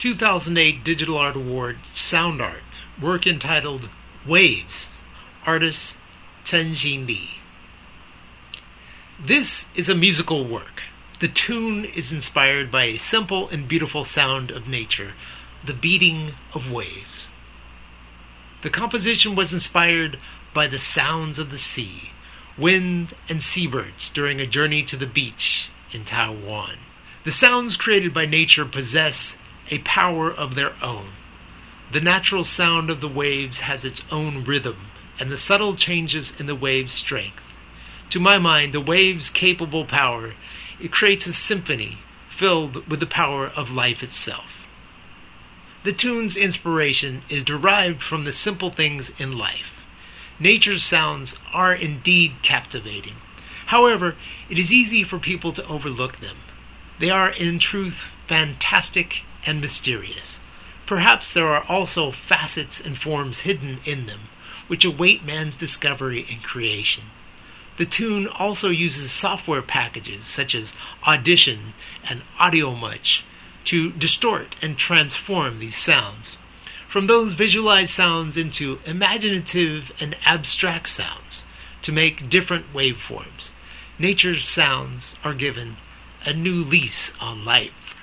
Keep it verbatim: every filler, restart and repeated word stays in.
two thousand eight Digital Art Award Sound Art, work entitled Waves, artist Chen-Xin Li. This is a musical work. The tune is inspired by a simple and beautiful sound of nature, the beating of waves. The composition was inspired by the sounds of the sea, wind, and seabirds during a journey to the beach in Taiwan. The sounds created by nature possess a power of their own. The natural sound of the waves has its own rhythm, and the subtle changes in the wave's strength. To my mind, the wave's capable power, it creates a symphony filled with the power of life itself. The tune's inspiration is derived from the simple things in life. Nature's sounds are indeed captivating. However, it is easy for people to overlook them. They are in truth fantastic and mysterious. Perhaps there are also facets and forms hidden in them, which await man's discovery and creation. The tune also uses software packages such as Audition and AudioMuch to distort and transform these sounds, from those visualized sounds into imaginative and abstract sounds, to make different waveforms. Nature's sounds are given a new lease on life.